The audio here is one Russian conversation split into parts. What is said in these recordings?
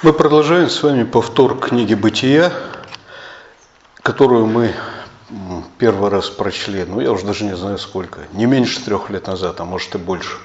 Мы продолжаем с вами повтор книги «Бытия», которую мы первый раз прочли, я уже даже не знаю сколько, не меньше 3 лет назад, а может и больше.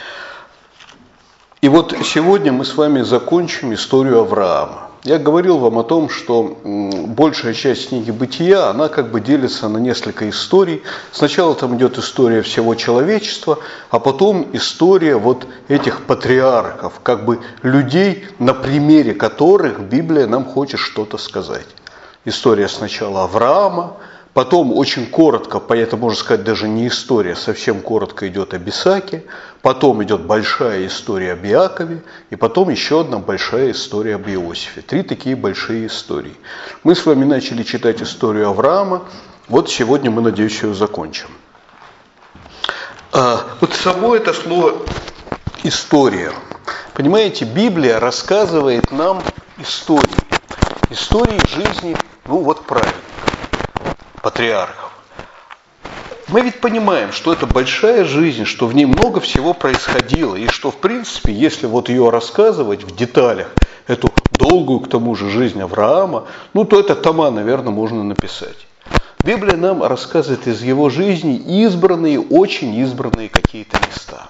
И вот сегодня мы с вами закончим историю Авраама. Я говорил вам о том, что большая часть книги «Бытия», она как бы делится на несколько историй. Сначала там идет история всего человечества, а потом история вот этих патриархов, как бы людей, на примере которых Библия нам хочет что-то сказать. История сначала Авраама, потом очень коротко, это можно сказать даже не история, совсем коротко идет об Исааке, потом идет большая история об Иакове, и потом еще одна большая история об Иосифе. 3 такие большие истории. Мы с вами начали читать историю Авраама, вот сегодня мы, надеюсь, ее закончим. Вот само это слово «история». Понимаете, Библия рассказывает нам истории жизни, праведников, патриархов. Мы ведь понимаем, что это большая жизнь, что в ней много всего происходило, и что, в принципе, если вот ее рассказывать в деталях, эту долгую, к тому же, жизнь Авраама, то это тома, наверное, можно написать. Библия нам рассказывает из его жизни избранные, очень избранные какие-то места.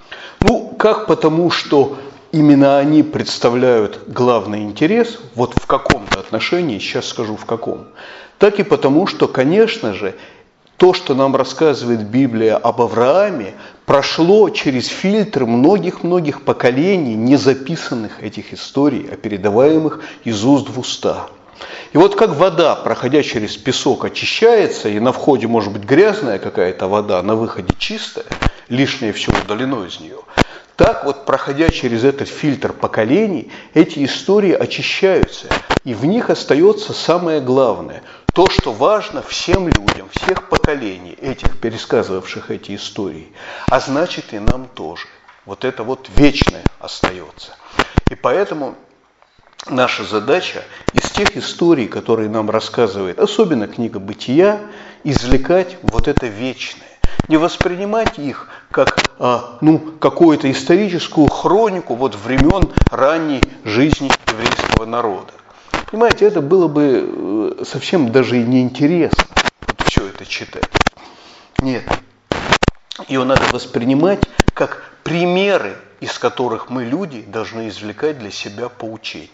Как потому, что именно они представляют главный интерес, вот в каком-то отношении, сейчас скажу в каком, так и потому, что, конечно же, то, что нам рассказывает Библия об Аврааме, прошло через фильтр многих-многих поколений незаписанных этих историй, а передаваемых из уст в уста. И вот как вода, проходя через песок, очищается, и на входе может быть грязная какая-то вода, на выходе чистая, лишнее все удалено из нее, так вот, проходя через этот фильтр поколений, эти истории очищаются, и в них остается самое главное, то, что важно всем людям, всех поколений, этих, пересказывавших эти истории, а значит и нам тоже. Вот это вот вечное остается. И поэтому наша задача из тех историй, которые нам рассказывает, особенно книга «Бытия», извлекать вот это вечное. Не воспринимать их как какую-то историческую хронику времен ранней жизни еврейского народа. Понимаете, это было бы совсем даже и неинтересно все это читать. Нет. Ее надо воспринимать как примеры, из которых мы, люди, должны извлекать для себя поучения.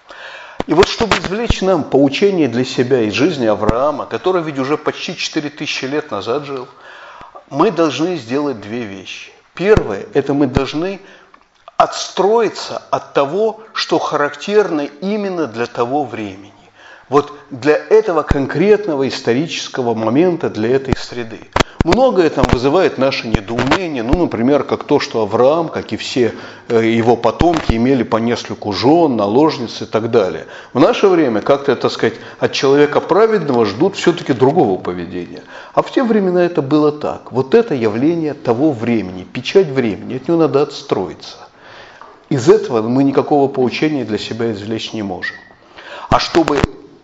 И вот чтобы извлечь нам поучение для себя из жизни Авраама, который ведь уже почти 4000 лет назад жил, мы должны сделать 2 вещи. Первое, это мы должны отстроиться от того, что характерно именно для того времени. Вот для этого конкретного исторического момента, для этой среды. Многое там вызывает наше недоумение, например, как то, что Авраам, как и все его потомки, имели по нескольку жен, наложниц и так далее. В наше время как-то, от человека праведного ждут все-таки другого поведения. А в те времена это было так. Вот это явление того времени, печать времени, от него надо отстроиться. Из этого мы никакого поучения для себя извлечь не можем. А чтобы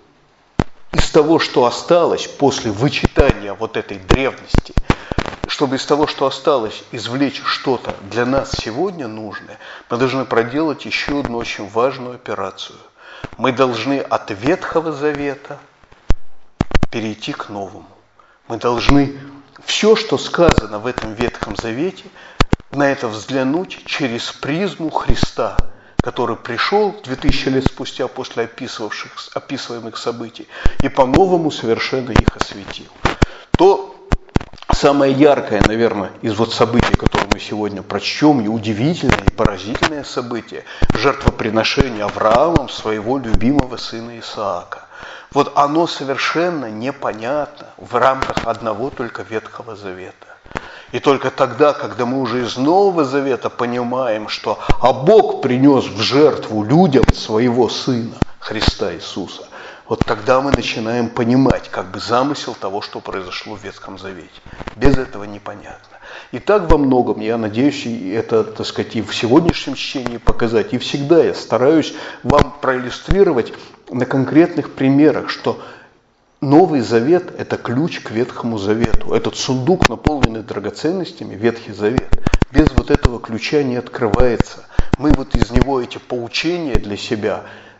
из того, что осталось после вычитания вот этой древности, чтобы из того, что осталось, извлечь что-то для нас сегодня нужное, мы должны проделать еще одну очень важную операцию. Мы должны от Ветхого Завета перейти к Новому. Мы должны все, что сказано в этом Ветхом Завете, на это взглянуть через призму Христа, который пришел 2000 лет спустя после описываемых событий и по-новому совершенно их осветил. То самое яркое, наверное, из событий, которые мы сегодня прочтем, и удивительное, и поразительное событие – жертвоприношение Авраамом своего любимого сына Исаака. Вот оно совершенно непонятно в рамках одного только Ветхого Завета. И только тогда, когда мы уже из Нового Завета понимаем, что Бог принес в жертву людям своего Сына, Христа Иисуса, вот тогда мы начинаем понимать замысел того, что произошло в Ветхом Завете. Без этого непонятно. И так во многом, я надеюсь, и это, и в сегодняшнем чтении показать, и всегда я стараюсь вам проиллюстрировать на конкретных примерах, что Новый Завет – это ключ к Ветхому Завету. Этот сундук, наполненный драгоценностями, Ветхий Завет, без этого ключа не открывается. Мы из него эти поучения для себя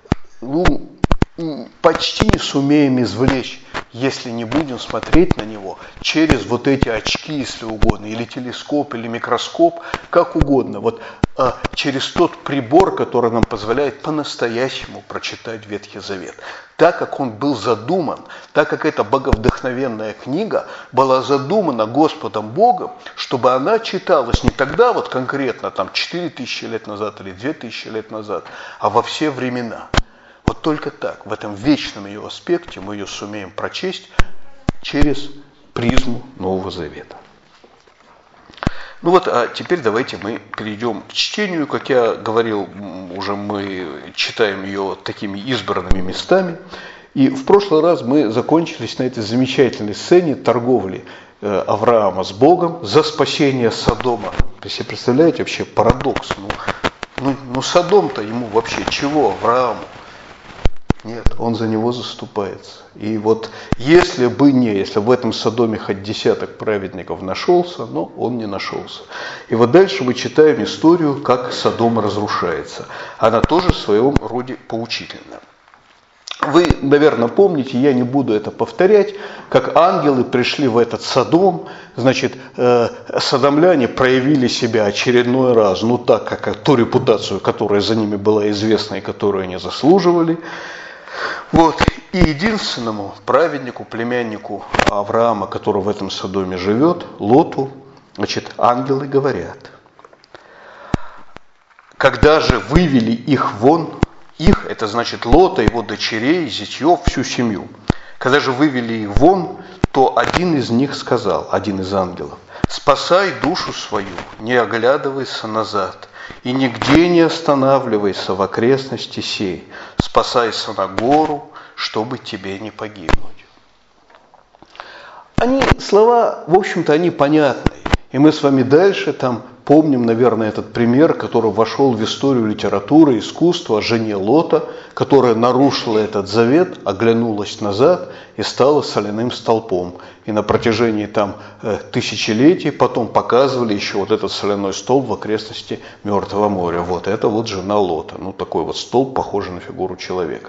почти не сумеем извлечь, если не будем смотреть на него через вот эти очки, если угодно, или телескоп, или микроскоп, как угодно, вот через тот прибор, который нам позволяет по-настоящему прочитать Ветхий Завет. Так как он был задуман, так как эта боговдохновенная книга была задумана Господом Богом, чтобы она читалась не тогда вот конкретно, там 4000 лет назад или 2000 лет назад, а во все времена. Вот только так, в этом вечном ее аспекте мы ее сумеем прочесть через призму Нового Завета. Ну вот, а теперь давайте мы перейдем к чтению. Как я говорил, уже мы читаем ее такими избранными местами. И в прошлый раз мы закончились на этой замечательной сцене торговли Авраама с Богом за спасение Содома. Вы себе представляете вообще парадокс? Ну Содом-то ему вообще чего, Аврааму? Нет, он за него заступается. И вот если в этом Содоме хоть десяток праведников нашелся, но он не нашелся. И вот дальше мы читаем историю, как Содом разрушается. Она тоже в своем роде поучительна. Вы, наверное, помните, я не буду это повторять, как ангелы пришли в этот Содом, значит, содомляне проявили себя очередной раз, так, как ту репутацию, которая за ними была известна и которую они заслуживали. Вот. И единственному праведнику, племяннику Авраама, который в этом Содоме живет, Лоту, значит, ангелы говорят: когда же вывели их вон, это значит Лота, его дочерей, зятьев, всю семью, когда же вывели их вон, то один из них сказал, один из ангелов: спасай душу свою, не оглядывайся назад, и нигде не останавливайся в окрестности сей, спасайся на гору, чтобы тебе не погибнуть. Слова, в общем-то, они понятны. И мы с вами дальше там помним, наверное, этот пример, который вошел в историю литературы, искусства, о жене Лота, которая нарушила этот завет, оглянулась назад и стала соляным столпом. И на протяжении тысячелетий потом показывали еще вот этот соляной столб в окрестности Мертвого моря. Вот это вот жена Лота. Такой вот столб, похожий на фигуру человека.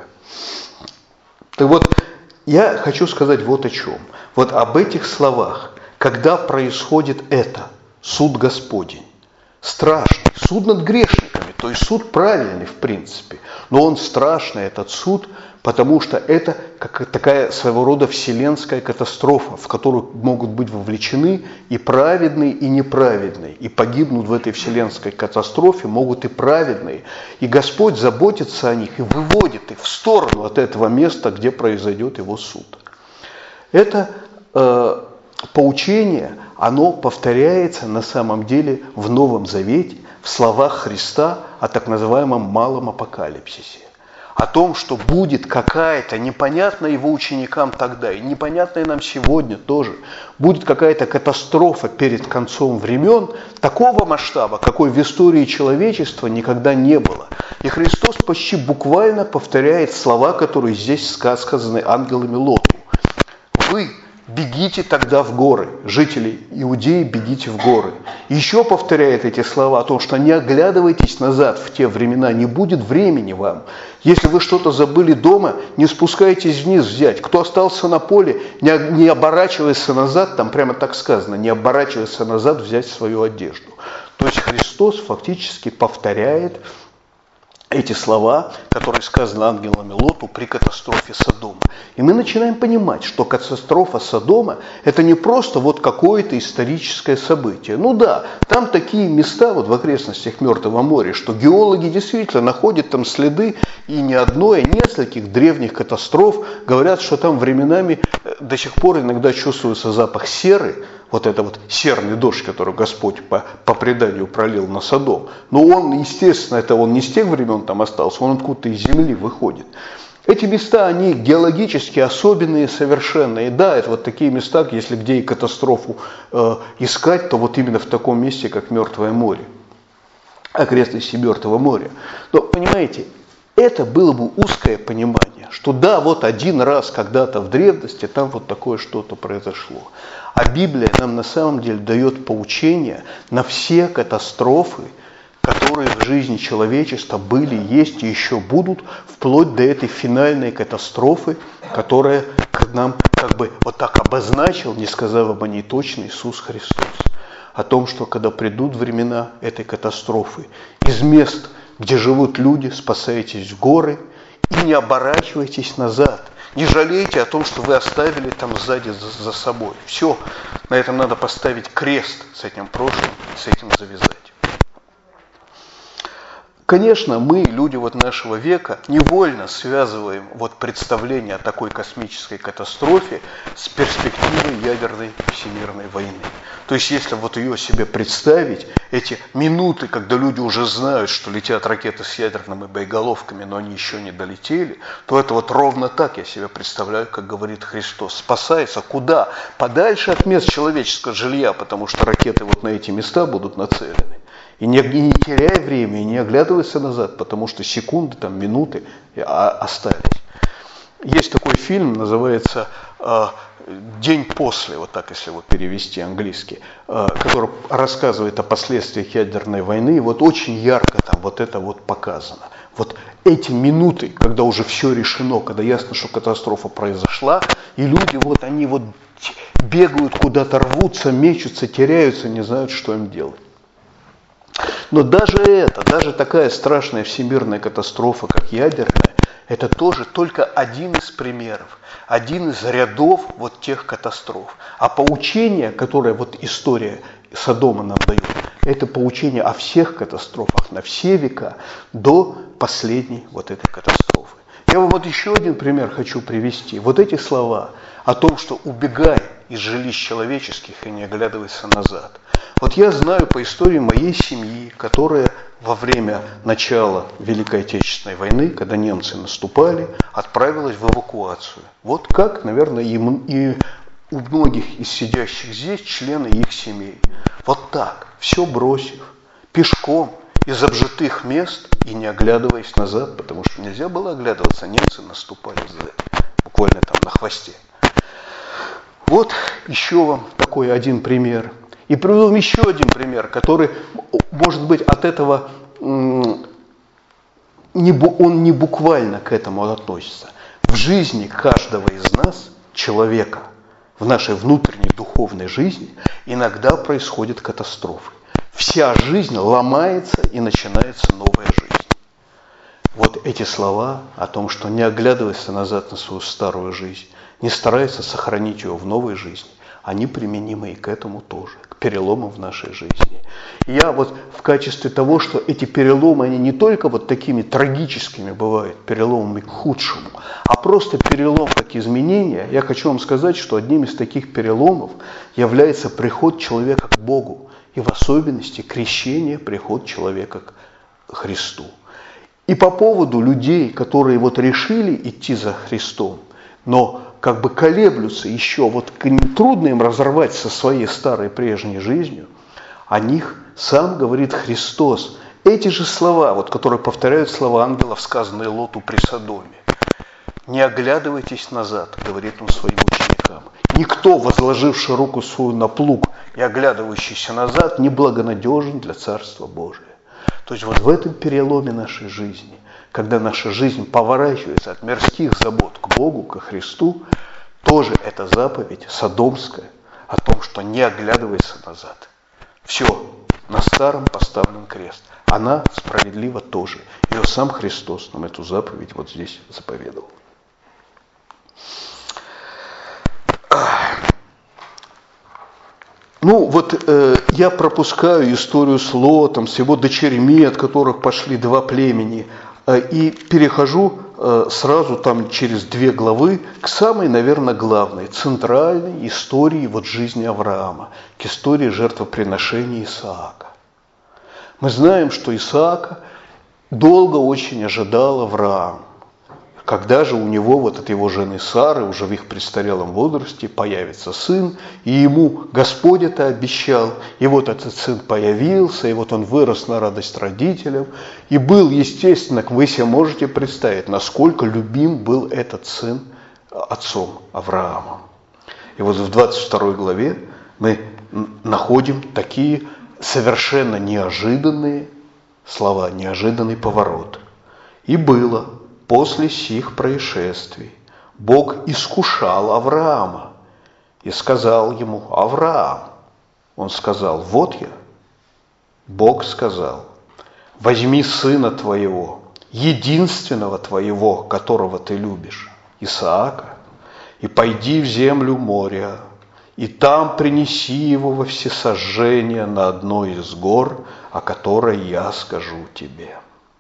Так вот, я хочу сказать вот о чем. Вот об этих словах. Когда происходит это, суд Господень, страшный, суд над грешниками, то есть суд правильный в принципе, но он страшный, этот суд, потому что это как такая своего рода вселенская катастрофа, в которую могут быть вовлечены и праведные, и неправедные, и погибнут в этой вселенской катастрофе могут и праведные, и Господь заботится о них и выводит их в сторону от этого места, где произойдет его суд. Это поучение, оно повторяется на самом деле в Новом Завете, в словах Христа о так называемом малом апокалипсисе. О том, что будет какая-то, непонятная его ученикам тогда, и непонятная нам сегодня тоже, будет какая-то катастрофа перед концом времен такого масштаба, какой в истории человечества никогда не было. И Христос почти буквально повторяет слова, которые здесь сказаны ангелами Лоту. Вы бегите тогда в горы, жители Иудеи, бегите в горы. Еще повторяет эти слова о том, что не оглядывайтесь назад в те времена, не будет времени вам. Если вы что-то забыли дома, не спускайтесь вниз взять. Кто остался на поле, не оборачивайся назад, там прямо так сказано, не оборачивайся назад взять свою одежду. То есть Христос фактически повторяет эти слова, которые сказаны ангелами Лоту при катастрофе Содома. И мы начинаем понимать, что катастрофа Содома – это не просто вот какое-то историческое событие. Да, там такие места вот в окрестностях Мертвого моря, что геологи действительно находят там следы и не одной, а нескольких древних катастроф. Говорят, что там временами до сих пор иногда чувствуется запах серы, вот это вот серный дождь, который Господь по преданию пролил на Содом. Но он, естественно, он не с тех времен там остался, он откуда-то из земли выходит. Эти места, они геологически особенные совершенно. И да, это вот такие места, если где и катастрофу искать, то вот именно в таком месте, как Мертвое море, окрестности Мертвого моря. Но, понимаете, это было бы узкое понимание, что да, вот один раз когда-то в древности там вот такое что-то произошло. А Библия нам на самом деле дает поучение на все катастрофы, которые в жизни человечества были, есть и еще будут, вплоть до этой финальной катастрофы, которая нам как бы вот так обозначил, не сказав об ней точно, Иисус Христос. О том, что когда придут времена этой катастрофы, из мест, где живут люди, спасайтесь в горы и не оборачивайтесь назад. Не жалейте о том, что вы оставили там сзади за собой. Все, на этом надо поставить крест, с этим прошлым, с этим завязать. Конечно, мы, люди вот нашего века, невольно связываем вот представление о такой космической катастрофе с перспективой ядерной всемирной войны. То есть, если вот ее себе представить, эти минуты, когда люди уже знают, что летят ракеты с ядерными боеголовками, но они еще не долетели, то это вот ровно так я себе представляю, как говорит Христос. Спасается куда? Подальше от мест человеческого жилья, потому что ракеты вот на эти места будут нацелены. И не теряй время, и не оглядывайся назад, потому что секунды, там, минуты остались. Есть такой фильм, называется «День после», вот так, если его перевести английски, который рассказывает о последствиях ядерной войны. И вот очень ярко там вот это вот показано. Вот эти минуты, когда уже все решено, когда ясно, что катастрофа произошла, и люди вот они вот бегают куда-то, рвутся, мечутся, теряются, не знают, что им делать. Но даже такая страшная всемирная катастрофа, как ядерная, это тоже только один из примеров, один из рядов вот тех катастроф. А поучение, которое вот история Содома нам дает, это поучение о всех катастрофах на все века до последней вот этой катастрофы. Я вам вот еще один пример хочу привести. Вот эти слова о том, что убегай из жилищ человеческих и не оглядывайся назад. Вот я знаю по истории моей семьи, которая во время начала Великой Отечественной войны, когда немцы наступали, отправилась в эвакуацию. Вот как, наверное, и у многих из сидящих здесь члены их семей. Вот так, все бросив, пешком из обжитых мест и не оглядываясь назад, потому что нельзя было оглядываться, немцы наступали сзади, буквально там на хвосте. Вот еще вам такой один пример. И приведу вам еще один пример, который, может быть, от этого, он не буквально к этому относится. В жизни каждого из нас, человека, в нашей внутренней духовной жизни, иногда происходят катастрофы. Вся жизнь ломается и начинается новая жизнь. Вот эти слова о том, что не оглядывайся назад на свою старую жизнь, не старайся сохранить ее в новой жизни, они применимы и к этому тоже, к переломам в нашей жизни. И я вот в качестве того, что эти переломы, они не только вот такими трагическими бывают, переломами к худшему, а просто перелом как изменение, я хочу вам сказать, что одним из таких переломов является приход человека к Богу, и в особенности крещение, приход человека к Христу. И по поводу людей, которые вот решили идти за Христом, но как бы колеблются еще, вот трудно им разорвать со своей старой прежней жизнью, о них сам говорит Христос. Эти же слова, вот, которые повторяют слова ангелов, сказанные Лоту при Содоме. «Не оглядывайтесь назад», говорит он своим ученикам. «Никто, возложивший руку свою на плуг и оглядывающийся назад, не благонадежен для Царства Божия». То есть вот в этом переломе нашей жизни, когда наша жизнь поворачивается от мирских забот к Богу, ко Христу, тоже эта заповедь содомская о том, что не оглядывайся назад. Все, на старом поставлен крест. Она справедлива тоже. Ее сам Христос нам эту заповедь вот здесь заповедовал. Ну вот я пропускаю историю с Лотом, с его дочерьми, от которых пошли два племени, и перехожу сразу там через 2 главы к самой, наверное, главной, центральной истории вот жизни Авраама, к истории жертвоприношения Исаака. Мы знаем, что Исаака долго очень ожидал Авраам, когда же у него, вот от его жены Сары, уже в их престарелом возрасте, появится сын, и ему Господь это обещал, и вот этот сын появился, и вот он вырос на радость родителям, и был, естественно, вы себе можете представить, насколько любим был этот сын отцом Авраамом. И вот в 22 главе мы находим такие совершенно неожиданные Слова «неожиданный поворот». «И было после сих происшествий, Бог искушал Авраама и сказал ему: Авраам». Он сказал: «Вот я». Бог сказал: «Возьми сына твоего, единственного твоего, которого ты любишь, Исаака, и пойди в землю Мория, и там принеси его во всесожжение на одной из гор, о которой я скажу тебе».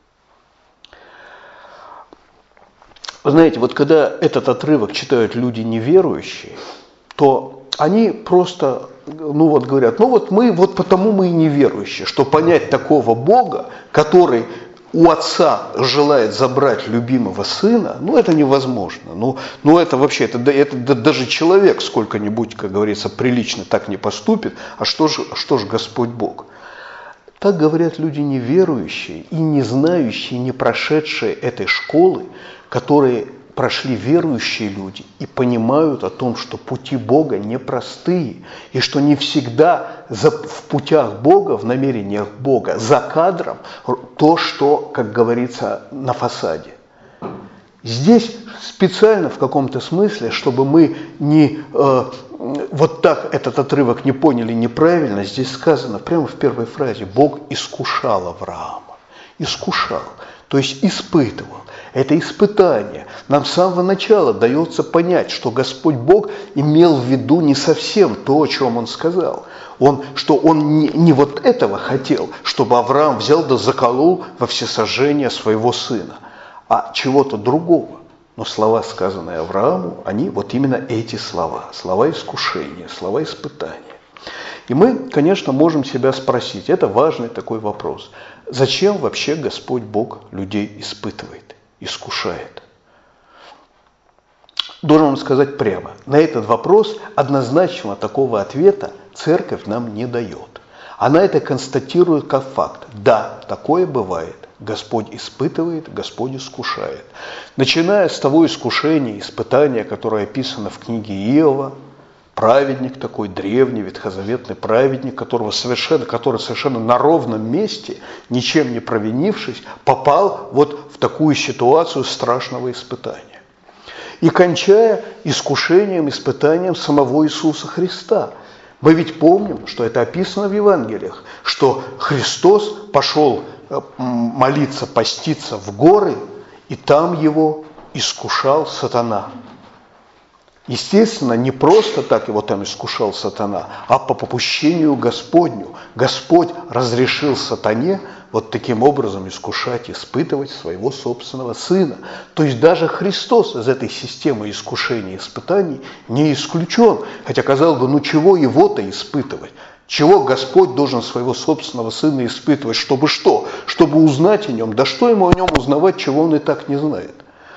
Вы знаете, вот когда этот отрывок читают люди неверующие, то они просто, говорят, потому мы и неверующие, что понять такого Бога, который у отца желает забрать любимого сына, это невозможно. Это вообще, это даже человек сколько-нибудь, как говорится, прилично так не поступит. А что ж Господь Бог? Так говорят люди неверующие и не знающие, не прошедшие этой школы, которые прошли верующие люди и понимают о том, что пути Бога непростые, и что не всегда в путях Бога, в намерениях Бога, за кадром то, что, как говорится, на фасаде. Здесь специально в каком-то смысле, чтобы мы не вот так этот отрывок не поняли неправильно, здесь сказано прямо в первой фразе: Бог искушал Авраама. Искушал, то есть испытывал. Это испытание. Нам с самого начала дается понять, что Господь Бог имел в виду не совсем то, о чем Он сказал. Что Он не вот этого хотел, чтобы Авраам взял да заколол во всесожжение своего сына, а чего-то другого. Но слова, сказанные Аврааму, они вот именно эти слова. Слова искушения, слова испытания. И мы, конечно, можем себя спросить, это важный такой вопрос. Зачем вообще Господь Бог людей испытывает, искушает? Должен вам сказать прямо, на этот вопрос однозначного такого ответа церковь нам не дает. Она это констатирует как факт. Да, такое бывает. Господь испытывает, Господь искушает. Начиная с того искушения, испытания, которое описано в книге Иова, праведник такой, древний, ветхозаветный праведник, который совершенно на ровном месте, ничем не провинившись, попал вот в такую ситуацию страшного испытания. И кончая искушением, испытанием самого Иисуса Христа. Мы ведь помним, что это описано в Евангелиях, что Христос пошел молиться, поститься в горы, и там его искушал сатана. Естественно, не просто так его там искушал сатана, а по попущению Господню. Господь разрешил сатане вот таким образом искушать, испытывать своего собственного сына. То есть даже Христос из этой системы искушений и испытаний не исключен. Хотя, казалось бы, чего его-то испытывать? Чего Господь должен своего собственного сына испытывать? Чтобы что? Чтобы узнать о нем? Да что ему о нем узнавать, чего он и так не знает?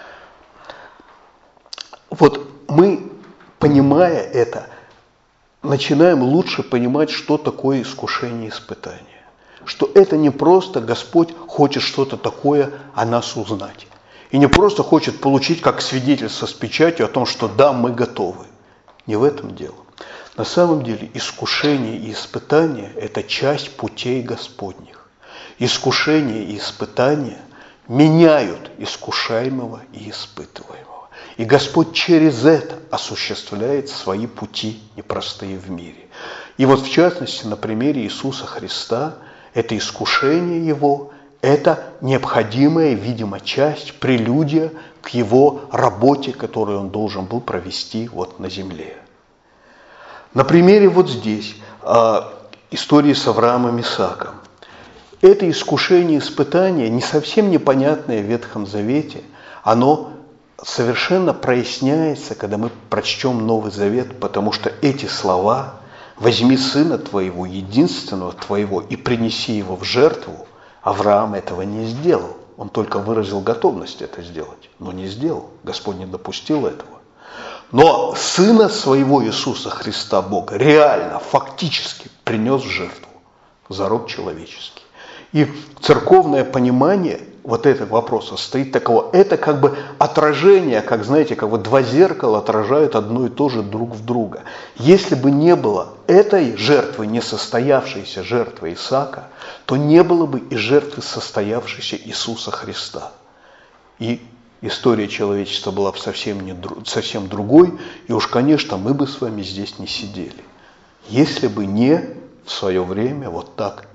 Вот мы, понимая это, начинаем лучше понимать, что такое искушение и испытание. Что это не просто Господь хочет что-то такое о нас узнать. И не просто хочет получить как свидетельство с печатью о том, что да, мы готовы. Не в этом дело. На самом деле искушение и испытание – это часть путей Господних. Искушение и испытания меняют искушаемого и испытываемого. И Господь через это осуществляет свои пути непростые в мире. И вот в частности на примере Иисуса Христа это искушение Его, это необходимая, видимо, часть, прелюдия к Его работе, которую Он должен был провести вот на земле. На примере вот здесь истории с Авраамом и Исааком. Это искушение и испытание, не совсем непонятное в Ветхом Завете, оно совершенно проясняется, когда мы прочтем Новый Завет, потому что эти слова «возьми сына твоего, единственного твоего, и принеси его в жертву», Авраам этого не сделал. Он только выразил готовность это сделать, но не сделал. Господь не допустил этого. Но Сына Своего Иисуса Христа, Бога, реально, фактически принес в жертву за род человеческий. И церковное понимание вот этого вопроса стоит такого. Это как бы отражение, как, знаете, как вот два зеркала отражают одно и то же друг в друга. Если бы не было этой жертвы, не состоявшейся жертвы Исаака, то не было бы и жертвы состоявшейся Иисуса Христа. И история человечества была бы совсем другой, и уж, конечно, мы бы с вами здесь не сидели. Если бы не в свое время вот так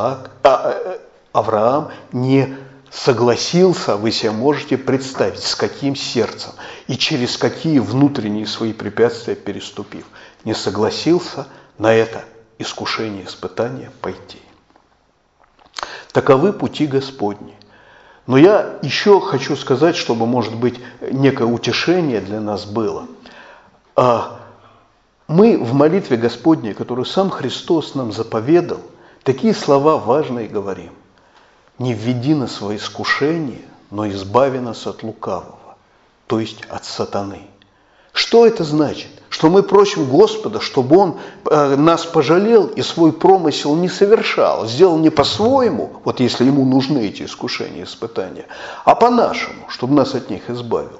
Авраам не согласился, вы себе можете представить, с каким сердцем и через какие внутренние свои препятствия переступив, не согласился на это искушение, испытание пойти. Таковы пути Господни. Но я еще хочу сказать, чтобы, может быть, некое утешение для нас было. Мы в молитве Господней, которую сам Христос нам заповедал, такие слова важные говорим. «Не введи нас во искушение, но избави нас от лукавого», то есть от сатаны. Что это значит? Что мы просим Господа, чтобы Он нас пожалел и свой промысел не совершал, сделал не по-своему, вот если Ему нужны эти искушения, испытания, а по-нашему, чтобы нас от них избавил.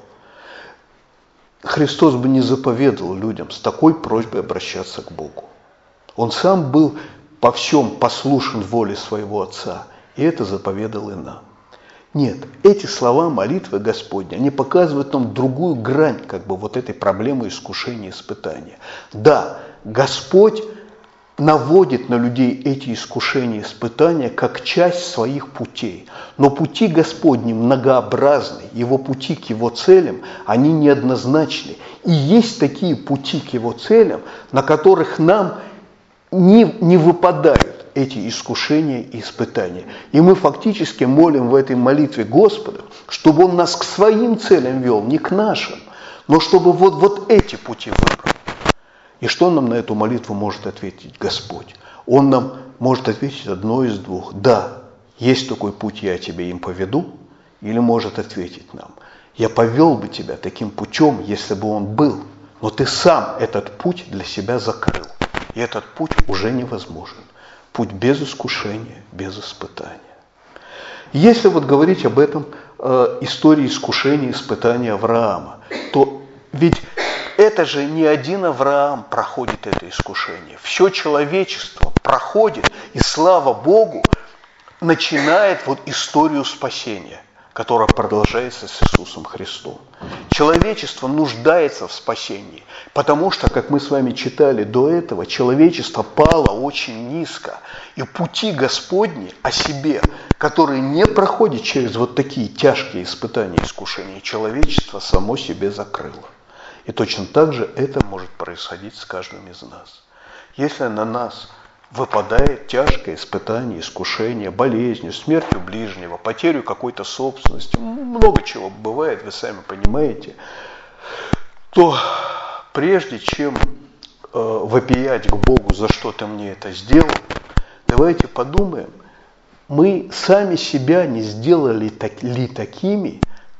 Христос бы не заповедовал людям с такой просьбой обращаться к Богу. Он сам был по всем послушен воле своего Отца, и это заповедал и нам. Нет, эти слова молитвы Господня, они показывают нам другую грань как бы вот этой проблемы искушения, испытания. Да, Господь наводит на людей эти искушения, испытания как часть своих путей. Но пути Господни многообразны, Его пути к Его целям, они неоднозначны. И есть такие пути к Его целям, на которых нам не выпадают эти искушения и испытания. И мы фактически молим в этой молитве Господа, чтобы Он нас к своим целям вел, не к нашим, но чтобы вот эти пути выбрал. И что нам на эту молитву может ответить Господь? Он нам может ответить одно из двух. Да, есть такой путь, я тебе им поведу. Или может ответить нам: я повел бы тебя таким путем, если бы он был, но ты сам этот путь для себя закрыл. И этот путь уже невозможен. Путь без искушения, без испытания. Если вот говорить об этом истории искушения, испытания Авраама, то ведь это же не один Авраам проходит это искушение. Все человечество проходит, и слава Богу, начинает вот историю спасения, которая продолжается с Иисусом Христом. Человечество нуждается в спасении, потому что, как мы с вами читали до этого, человечество пало очень низко. И пути Господни о себе, которые не проходят через вот такие тяжкие испытания, искушения, человечество само себе закрыло. И точно так же это может происходить с каждым из нас. Если на нас выпадает тяжкое испытание, искушение, болезнь, смертью ближнего, потерю какой-то собственности, много чего бывает, вы сами понимаете, то прежде чем вопиять к Богу, за что ты мне это сделал, давайте подумаем, мы сами себя не сделали ли такими,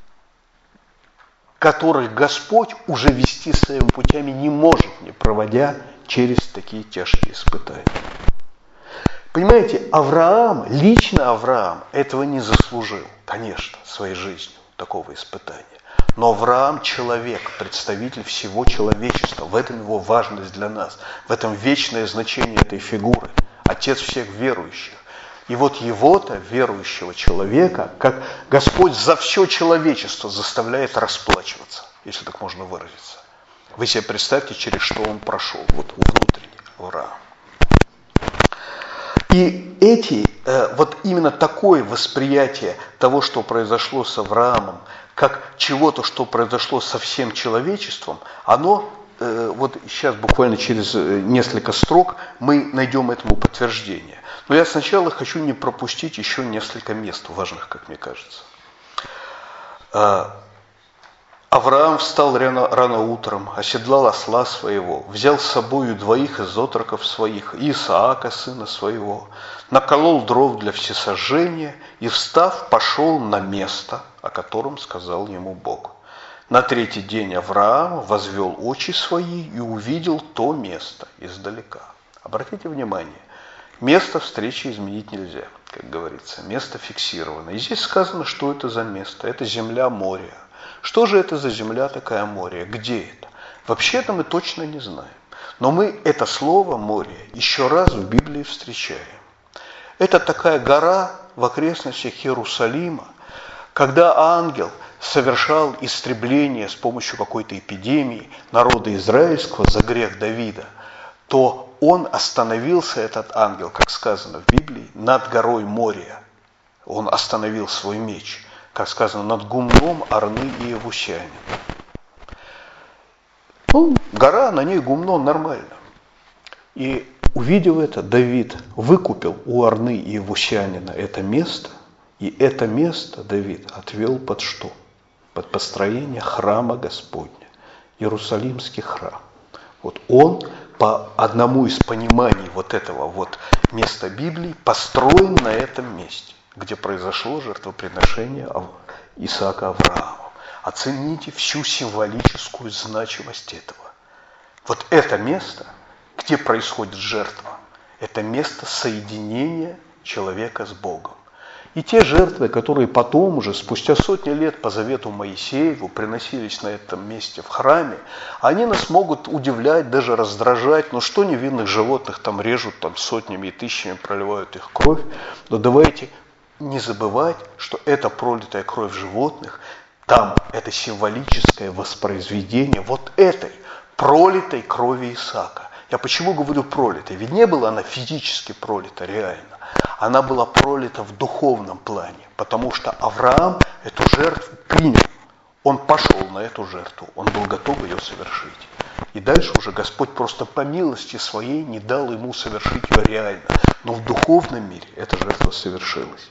которых Господь уже вести своими путями не может, не проводя через такие тяжкие испытания. Понимаете, Авраам, лично Авраам этого не заслужил, конечно, своей жизнью такого испытания. Но Авраам человек, представитель всего человечества, в этом его важность для нас, в этом вечное значение этой фигуры, отец всех верующих. И вот его-то, верующего человека, как Господь за все человечество заставляет расплачиваться, если так можно выразиться. Вы себе представьте, через что он прошел, вот внутренне, Авраам. И вот именно такое восприятие того, что произошло с Авраамом, как чего-то, что произошло со всем человечеством, оно, вот сейчас буквально через несколько строк мы найдем этому подтверждение. Но я сначала хочу не пропустить еще несколько мест важных, как мне кажется. Авраам встал рано утром, оседлал осла своего, взял с собою 2 из отроков своих, Исаака, сына своего, наколол дров для всесожжения и, встав, пошел на место, о котором сказал ему Бог. На 3-й день Авраам возвел очи свои и увидел то место издалека. Обратите внимание, Место встречи изменить нельзя, как говорится, место фиксировано. И здесь сказано, что это за место. Это земля Мория. Что же это за земля такая Мория? Где это? Вообще-то мы точно не знаем. Но мы это слово Мория еще раз в Библии встречаем. Это такая гора в окрестностях Иерусалима, когда ангел совершал истребление с помощью какой-то эпидемии народа израильского за грех Давида, то он остановился, этот ангел, как сказано в Библии, над горой Мория. Он остановил свой меч, как сказано, над гумном Орны и Иевусянина. Гора, на ней гумно, нормально. И увидев это, Давид выкупил у Орны и Иевусянина это место, и это место Давид отвел под что? Под построение храма Господня, Иерусалимский храм. Вот он по одному из пониманий вот этого вот места Библии построен на этом месте, где произошло жертвоприношение Исаака Авраамом. Оцените всю символическую значимость этого. Вот это место, где происходит жертва, это место соединения человека с Богом. И те жертвы, которые потом уже, спустя сотни лет по завету Моисееву, приносились на этом месте в храме, они нас могут удивлять, даже раздражать. Но что невинных животных там режут, там сотнями и тысячами проливают их кровь. Но давайте не забывать, что эта пролитая кровь животных, там это символическое воспроизведение вот этой пролитой крови Исаака. Я почему говорю пролитой? Ведь не была она физически пролита реально. Она была пролита в духовном плане, потому что Авраам эту жертву принял. Он пошел на эту жертву, он был готов ее совершить. И дальше уже Господь просто по милости своей не дал ему совершить ее реально. Но в духовном мире эта жертва совершилась.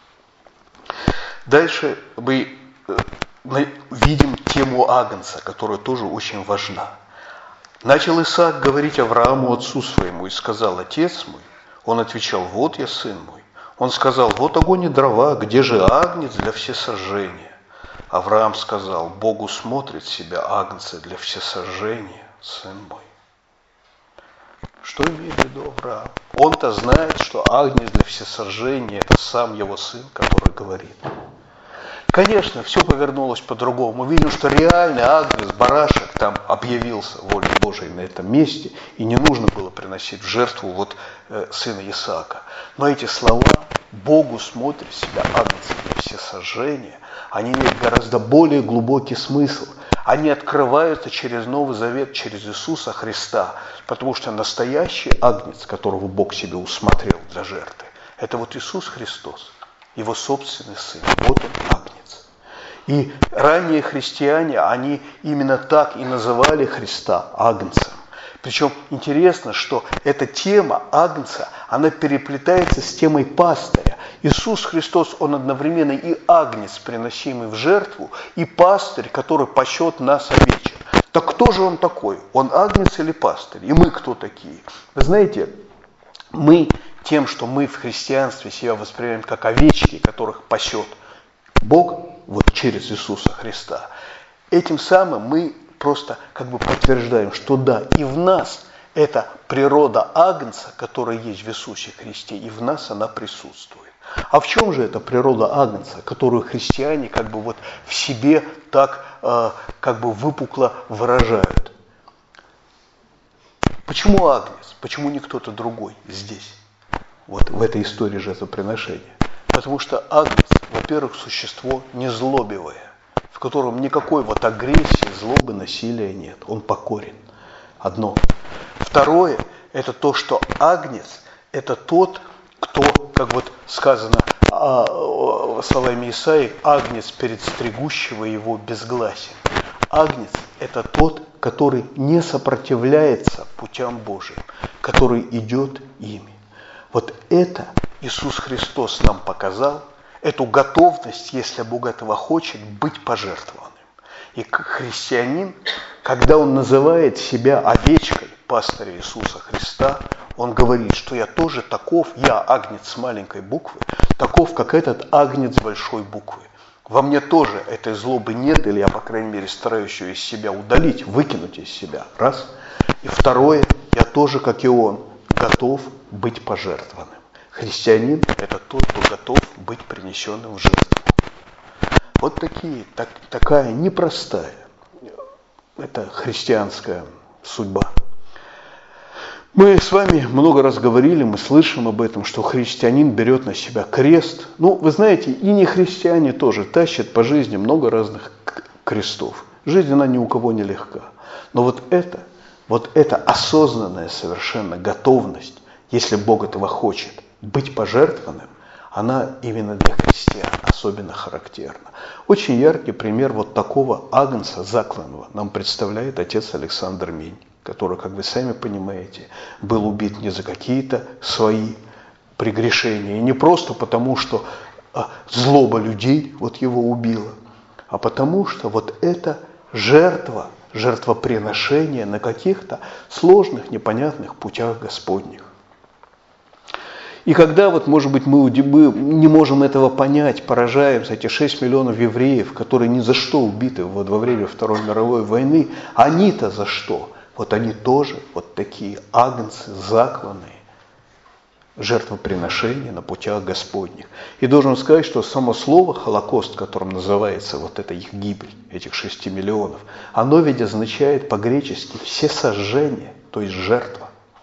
Дальше мы видим тему Агнца, которая тоже очень важна. Начал Исаак говорить Аврааму, отцу своему, и сказал: «Отец мой». Он отвечал: «Вот я, сын мой». Он сказал: «Вот огонь и дрова, где же агнец для всесожжения?» Авраам сказал: «Богу смотрит себя агнца для всесожжения, сын мой». Что имеет в виду Авраам? Он-то знает, что агнец для всесожжения – это сам его сын, который говорит. Конечно, все повернулось по-другому. Мы видим, что реальный агнец, барашек, там объявился волей Божией на этом месте, и не нужно было приносить в жертву сына Исаака. Но эти слова «Богу смотрит себя агнцем для всесожжения», они имеют гораздо более глубокий смысл. Они открываются через Новый Завет, через Иисуса Христа, потому что настоящий агнец, которого Бог себе усмотрел для жертвы, это вот Иисус Христос, его собственный сын. Вот он, агнец. И ранние христиане, они именно так и называли Христа агнцем. Причем интересно, что эта тема агнца, она переплетается с темой пастыря. Иисус Христос, он одновременно и агнец, приносимый в жертву, и пастырь, который пасет нас овечек. Так кто же он такой? Он агнец или пастырь? И мы кто такие? Вы знаете, мы тем, что мы в христианстве себя воспринимаем как овечки, которых пасет Бог вот через Иисуса Христа, этим самым мы просто как бы подтверждаем, что да, и в нас эта природа агнца, которая есть в Иисусе Христе, и в нас она присутствует. А в чем же эта природа агнца, которую христиане как бы вот в себе так как бы выпукло выражают? Почему агнец? Почему не кто-то другой здесь, вот в этой истории жертвоприношения? Потому что агнец, во-первых, существо незлобивое, в котором никакой вот агрессии, злобы, насилия нет. Он покорен. Одно. Второе, это то, что агнец – это тот, кто, как вот сказано словами Исаии, агнец перед стригущего его безгласен. Агнец – это тот, который не сопротивляется путям Божьим, который идет ими. Вот это Иисус Христос нам показал, эту готовность, если Бог этого хочет, быть пожертвованным. И христианин, когда он называет себя овечкой пастыря Иисуса Христа, он говорит, что я тоже таков, я агнец с маленькой буквы, таков, как этот агнец с большой буквы. Во мне тоже этой злобы нет, или я, по крайней мере, стараюсь ее из себя удалить, выкинуть из себя. Раз. И второе, я тоже, как и он, готов быть пожертвованным. Христианин – это тот, кто готов быть принесенным в жертву. Вот такая непростая, это христианская судьба. Мы с вами много раз говорили, мы слышим об этом, что христианин берет на себя крест. Ну, вы знаете, и не христиане тоже тащат по жизни много разных крестов. Жизнь, она ни у кого не легка. Но вот эта осознанная совершенно готовность, если Бог этого хочет, быть пожертвованным, она именно для христиан особенно характерна. Очень яркий пример вот такого агнца закланного нам представляет отец Александр Минь, который, как вы сами понимаете, был убит не за какие-то свои прегрешения, и не просто потому, что злоба людей вот его убила, а потому что вот эта жертвоприношение на каких-то сложных, непонятных путях Господних. И когда, вот, может быть, мы не можем этого понять, поражаемся, эти 6 миллионов евреев, которые ни за что убиты во время Второй мировой войны, они-то за что? Вот они тоже вот такие агнцы, закланные, жертвоприношения на путях Господних. И должен сказать, что само слово «Холокост», которым называется вот эта их гибель, этих 6 миллионов, оно ведь означает по-гречески «всесожжение», то есть жертва.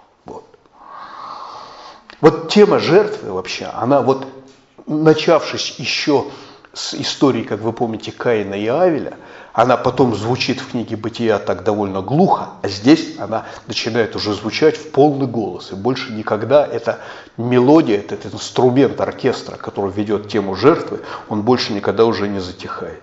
Вот тема жертвы вообще, она вот, начавшись еще с истории, как вы помните, Каина и Авеля, она потом звучит в книге «Бытия» так довольно глухо, а здесь она начинает уже звучать в полный голос. И больше никогда эта мелодия, этот инструмент оркестра, который ведет тему жертвы, он больше никогда уже не затихает.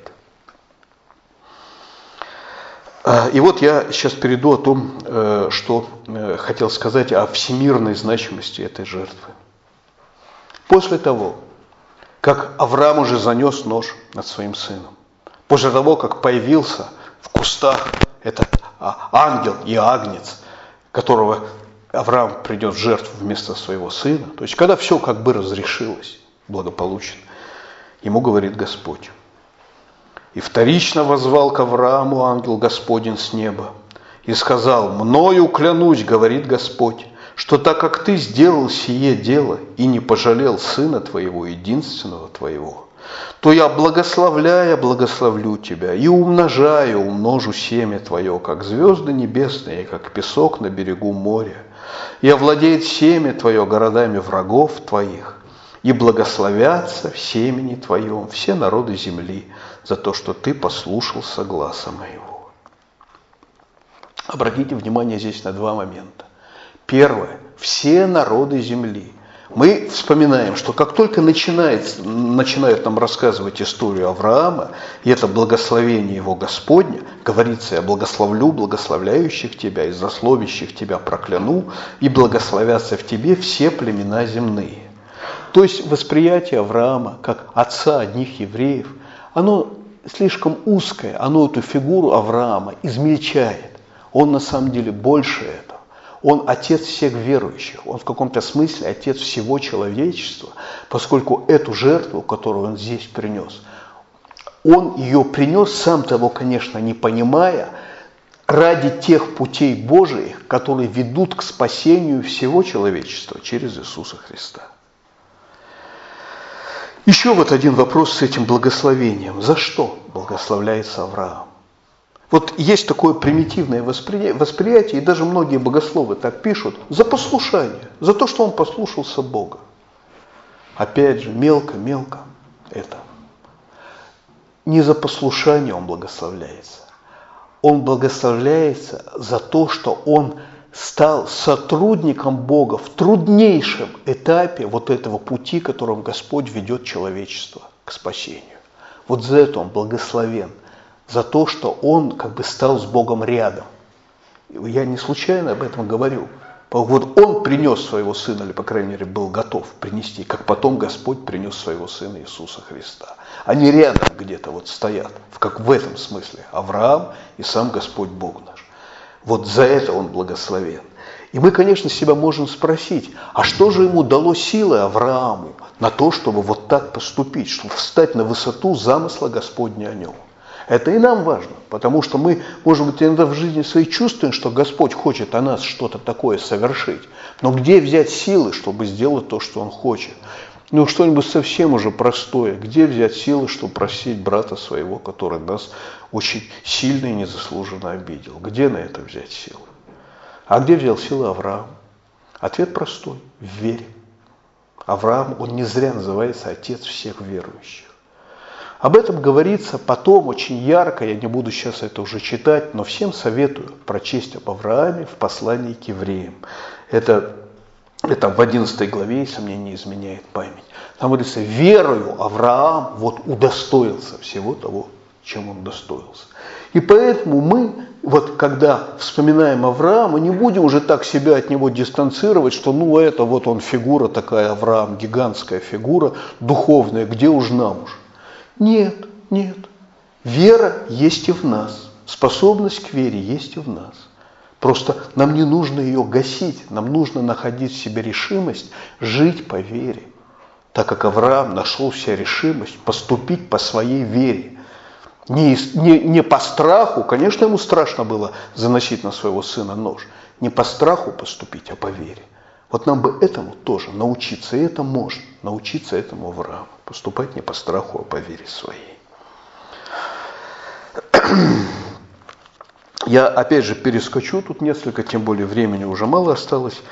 И вот я сейчас перейду о том, что хотел сказать о всемирной значимости этой жертвы. После того, как Авраам уже занес нож над своим сыном, после того, как появился в кустах этот ангел и агнец, которого Авраам придет в жертву вместо своего сына, то есть когда все как бы разрешилось благополучно, ему говорит Господь: «И вторично воззвал к Аврааму ангел Господень с неба, и сказал: мною клянусь, говорит Господь, что так как ты сделал сие дело и не пожалел сына твоего, единственного твоего, то я, благословлю тебя, и умножу семя твое, как звезды небесные, и как песок на берегу моря, и овладеет семя твое городами врагов твоих, и благословятся в семени твоем все народы земли за то, что ты послушался гласа моего». Обратите внимание здесь на два момента. Первое. Все народы земли. Мы вспоминаем, что как только начинают нам рассказывать историю Авраама, и это благословение его Господня, говорится: «Я благословлю благословляющих тебя, и злословящих тебя прокляну, и благословятся в тебе все племена земные». То есть восприятие Авраама как отца одних евреев, оно слишком узкое, оно эту фигуру Авраама измельчает. Он на самом деле больше этого. Он отец всех верующих, он в каком-то смысле отец всего человечества, поскольку эту жертву, которую он здесь принес, он ее принес, сам того, конечно, не понимая, ради тех путей Божиих, которые ведут к спасению всего человечества через Иисуса Христа. Еще вот один вопрос с этим благословением. За что благословляется Авраам? Вот есть такое примитивное восприятие, и даже многие богословы так пишут: за послушание, за то, что он послушался Бога. Опять же, мелко это. Не за послушание он благословляется. Он благословляется за то, что он стал сотрудником Бога в труднейшем этапе вот этого пути, которым Господь ведет человечество к спасению. Вот за это он благословен, за то, что он как бы стал с Богом рядом. Я не случайно об этом говорю. Вот он принес своего сына, или, по крайней мере, был готов принести, как потом Господь принес своего сына Иисуса Христа. Они рядом где-то вот стоят, как в этом смысле, Авраам и сам Господь Бог наш. Вот за это он благословен. И мы, конечно, себя можем спросить: а что же ему дало силы Аврааму на то, чтобы вот так поступить, чтобы встать на высоту замысла Господня о нем? Это и нам важно, потому что мы, может быть, иногда в жизни своей чувствуем, что Господь хочет о нас что-то такое совершить. Но где взять силы, чтобы сделать то, что Он хочет? Ну, что-нибудь совсем уже простое. Где взять силы, чтобы просить брата своего, который нас очень сильно и незаслуженно обидел? Где на это взять силы? А где взял силы Авраам? Ответ простой – в вере. Авраам, он не зря называется отец всех верующих. Об этом говорится потом очень ярко, я не буду сейчас это уже читать, но всем советую прочесть об Аврааме в послании к евреям. Это в 11 главе, если мне не изменяет память. Там говорится, верою Авраам вот удостоился всего того, чем он удостоился. И поэтому мы, вот когда вспоминаем Авраама, не будем уже так себя от него дистанцировать, что ну это вот он фигура такая, Авраам, гигантская фигура, духовная, где уж нам уж. Нет, нет. Вера есть и в нас. Способность к вере есть и в нас. Просто нам не нужно ее гасить. Нам нужно находить в себе решимость жить по вере. Так как Авраам нашел в себе решимость поступить по своей вере. Не по страху, конечно, ему страшно было заносить на своего сына нож. Не по страху поступить, а по вере. Вот нам бы этому тоже научиться, и это можно, научиться этому Аврааму. Поступать не по страху, а по вере своей. Я опять же перескочу тут несколько, тем более времени уже мало осталось.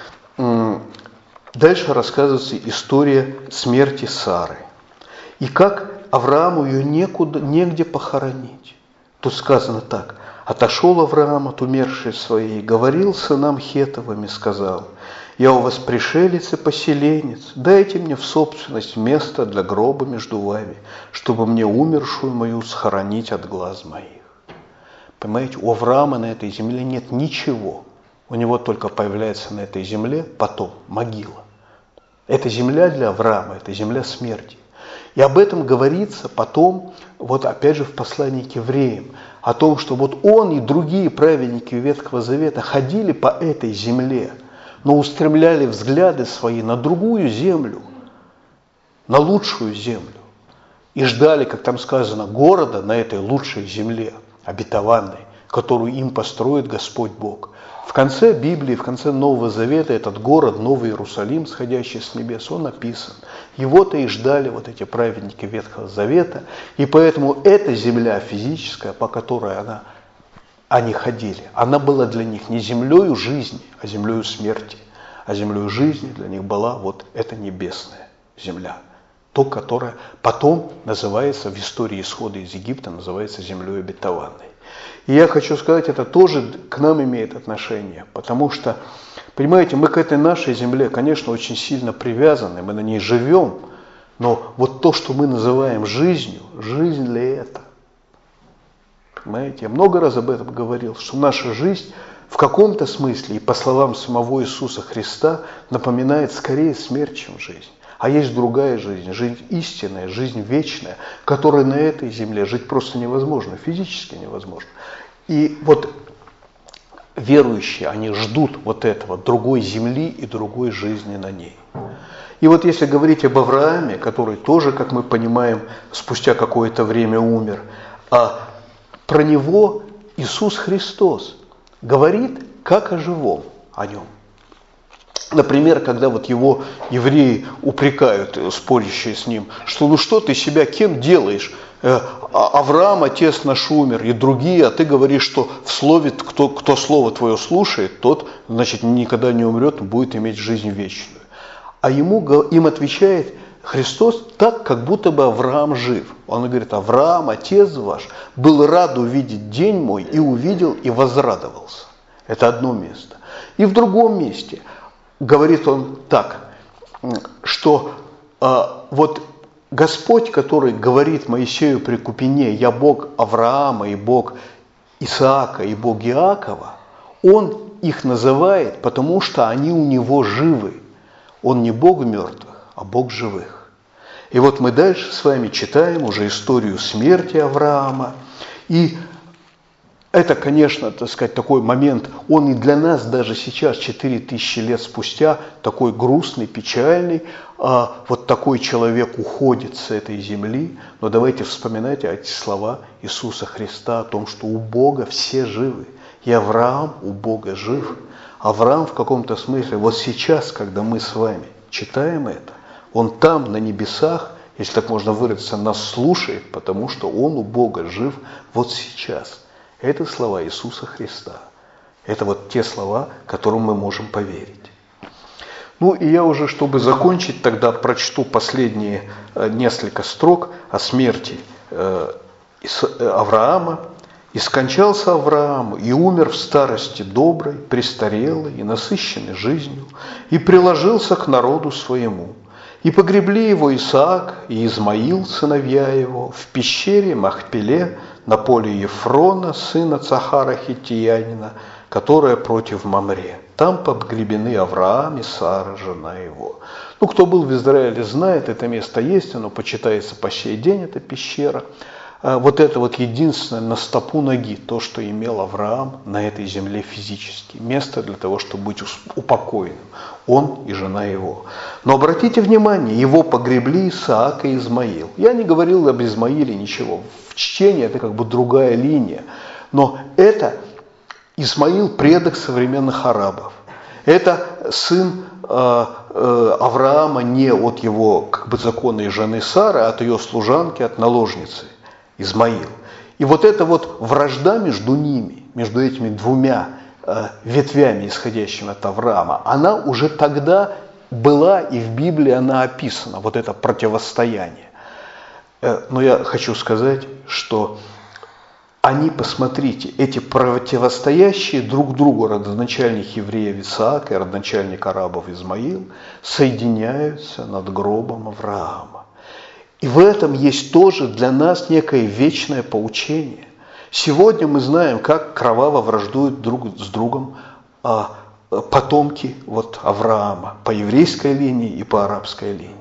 Дальше рассказывается история смерти Сары. И как Аврааму ее негде похоронить. Тут сказано так. Отошел Авраам от умершей своей, говорил сынам Хеттовым и сказал: «Я у вас пришелец и поселенец, дайте мне в собственность место для гроба между вами, чтобы мне умершую мою схоронить от глаз моих». Понимаете, у Авраама на этой земле нет ничего. У него только появляется на этой земле потом могила. Эта земля для Авраама, это земля смерти. И об этом говорится потом, вот опять же в послании к евреям, о том, что вот он и другие праведники Ветхого Завета ходили по этой земле, но устремляли взгляды свои на другую землю, на лучшую землю. И ждали, как там сказано, города на этой лучшей земле, обетованной, которую им построит Господь Бог. В конце Библии, в конце Нового Завета этот город, Новый Иерусалим, сходящий с небес, он описан. Его-то и ждали вот эти праведники Ветхого Завета. И поэтому эта земля физическая, по которой они ходили, она была для них не землею жизни, а землею смерти. А землею жизни для них была вот эта небесная земля. То, которое потом называется в истории исхода из Египта, называется землей обетованной. И я хочу сказать, это тоже к нам имеет отношение, потому что, понимаете, мы к этой нашей земле, конечно, очень сильно привязаны, мы на ней живем, но вот то, что мы называем жизнью, жизнь ли это? Понимаете, я много раз об этом говорил, что наша жизнь в каком-то смысле, и по словам самого Иисуса Христа, напоминает скорее смерть, чем жизнь. А есть другая жизнь, жизнь истинная, жизнь вечная, которой на этой земле жить просто невозможно, физически невозможно. И вот верующие, они ждут вот этого, другой земли и другой жизни на ней. И вот если говорить об Аврааме, который тоже, как мы понимаем, спустя какое-то время умер, а про него Иисус Христос говорит как о живом, о нем. Например, когда вот его евреи упрекают, спорящие с ним, что ну что ты себя кем делаешь? Авраам, отец наш, умер, и другие, а ты говоришь, что в слове, кто слово твое слушает, тот, значит, никогда не умрет, будет иметь жизнь вечную. А им отвечает Христос так, как будто бы Авраам жив. Он говорит: Авраам, отец ваш, был рад увидеть день мой, и увидел, и возрадовался. Это одно место. И в другом месте говорит он так, что вот Господь, который говорит Моисею при Купине: «Я Бог Авраама, и Бог Исаака, и Бог Иакова», Он их называет, потому что они у Него живы. Он не Бог мертвых, а Бог живых. И вот мы дальше с вами читаем уже историю смерти Авраама. И Это, конечно, так сказать, такой момент, он и для нас даже сейчас, 4000 лет спустя, такой грустный, печальный. Вот такой человек уходит с этой земли. Но давайте вспоминать эти слова Иисуса Христа о том, что у Бога все живы. И Авраам у Бога жив. Авраам в каком-то смысле, вот сейчас, когда мы с вами читаем это, он там, на небесах, если так можно выразиться, нас слушает, потому что он у Бога жив вот сейчас. Это слова Иисуса Христа. Это вот те слова, которым мы можем поверить. Ну и я уже, чтобы закончить, тогда прочту последние несколько строк о смерти Авраама. «И скончался Авраам, и умер в старости доброй, престарелой и насыщенной жизнью, и приложился к народу своему. И погребли его Исаак и Измаил, сыновья его, в пещере Махпеле, на поле Ефрона, сына Цахара Хиттиянина, которая против Мамре. Там погребены Авраам и Сара, жена его». Ну, кто был в Израиле, знает, это место есть, оно почитается по сей день, эта пещера. Вот это вот единственное на стопу ноги, то, что имел Авраам на этой земле физически. Место для того, чтобы быть упокоенным. Он и жена его. Но обратите внимание, его погребли Исаак и Измаил. Я не говорил об Измаиле ничего. В чтении это как бы другая линия. Но это Измаил предок современных арабов. Это сын Авраама не от его как бы законной жены Сары, а от ее служанки, от наложницы. Измаил. И вот эта вот вражда между ними, между этими двумя ветвями, исходящими от Авраама, она уже тогда была, и в Библии она описана, вот это противостояние. Но я хочу сказать, что они, посмотрите, эти противостоящие друг другу родоначальник евреев Исаак и родоначальник арабов Измаил соединяются над гробом Авраама. И в этом есть тоже для нас некое вечное поучение. Сегодня мы знаем, как кроваво враждуют друг с другом потомки вот Авраама по еврейской линии и по арабской линии.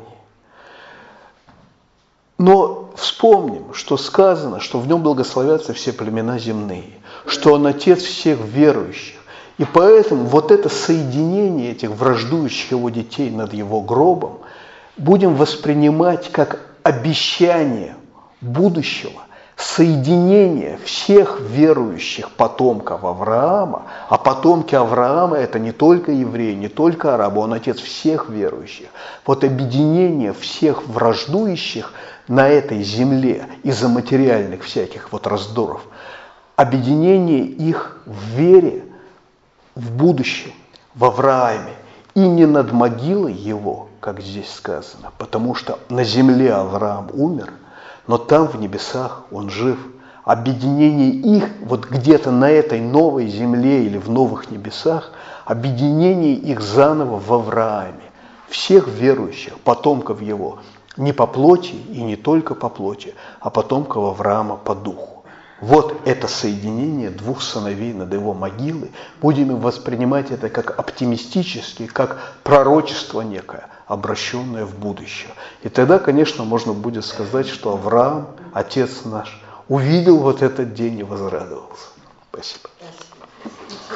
Но вспомним, что сказано, что в нем благословятся все племена земные, что он отец всех верующих. И поэтому вот это соединение этих враждующих его детей над его гробом будем воспринимать как обещание будущего, соединение всех верующих потомков Авраама, а потомки Авраама это не только евреи, не только арабы, он отец всех верующих. Вот объединение всех враждующих на этой земле из-за материальных всяких вот раздоров, объединение их в вере, в будущем, в Аврааме, и не над могилой его, как здесь сказано, потому что на земле Авраам умер, но там в небесах он жив. Объединение их вот где-то на этой новой земле или в новых небесах, объединение их заново в Аврааме, всех верующих, потомков его, не по плоти и не только по плоти, а потомков Авраама по духу. Вот это соединение двух сыновей над его могилой. Будем воспринимать это как оптимистически, как пророчество некое, обращенное в будущее. И тогда, конечно, можно будет сказать, что Авраам, отец наш, увидел вот этот день и возрадовался. Спасибо.